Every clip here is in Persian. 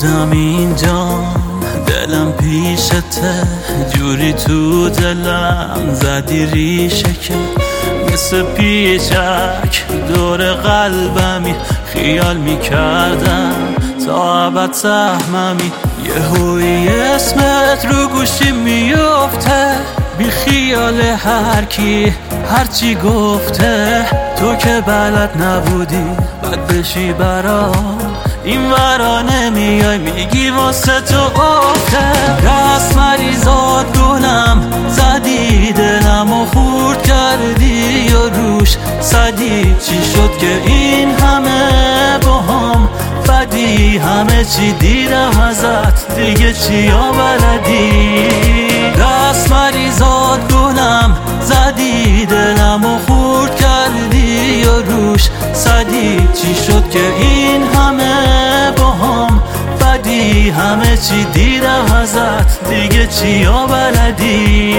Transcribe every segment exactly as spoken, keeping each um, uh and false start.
بودم اینجا دلم پیشته، جوری تو دلم زدی ریشه که مثل پیچک دور قلبمی خیال میکردم تا ابد سهممی. یهویی اسمت رو گوشی میفته، بی خیال هر کی هرچی گفته. تو که بلد نبودی بد بشی برام، این ورا نمیای میگی واسه تو افته. دست مریضات گلم زدی دلم و خورد کردی و روش صدی. چی شد که این همه با هم بدی؟ همه چی دیدم ازت دیگه چیا بلدی؟ دست مریضات گلم زدی دلم و خورد کردی و روش صدی. چی شد که این همه با هم بدی؟ همه چی دیدم ازت دیگه چیا بلدی؟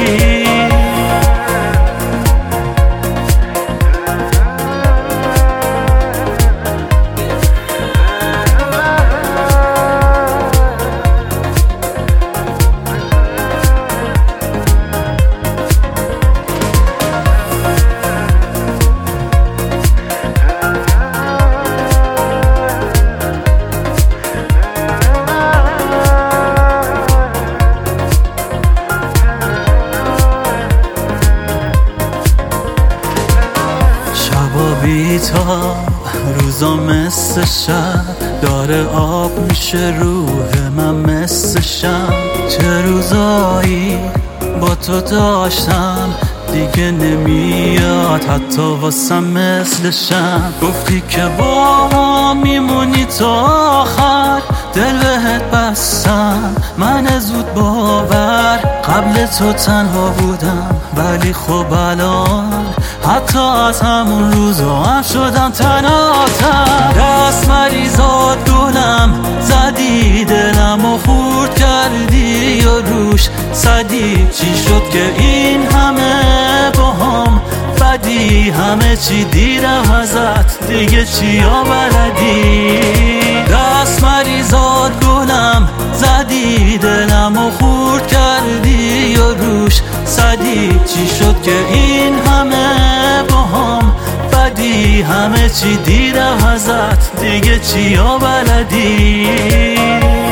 بی‌تاب روزا مثل شب داره آب میشه روح من مثل شم. چه روزایی با تو داشتم دیگه نمیاد حتی واسم مثل شم. گفتی که با هم میمونی تا آخر، دل بهت بستم من زود باور. قبل تو تنها بودم ولی خب الان حتی از همون روزا هم شدم تنهاتر. دست مریضات گلم زدی دلم و خورد کردی و روش صدی. چی شد که این همه با هم بدی؟ همه چی دیدم ازت دیگه چیا بلدی؟ دست مریضات گلم زدی دلم و خورد کردی و روش صدی. چی شد که این همه با هم بدی؟ همه چی دیدم ازت دیگه چیا بلدی؟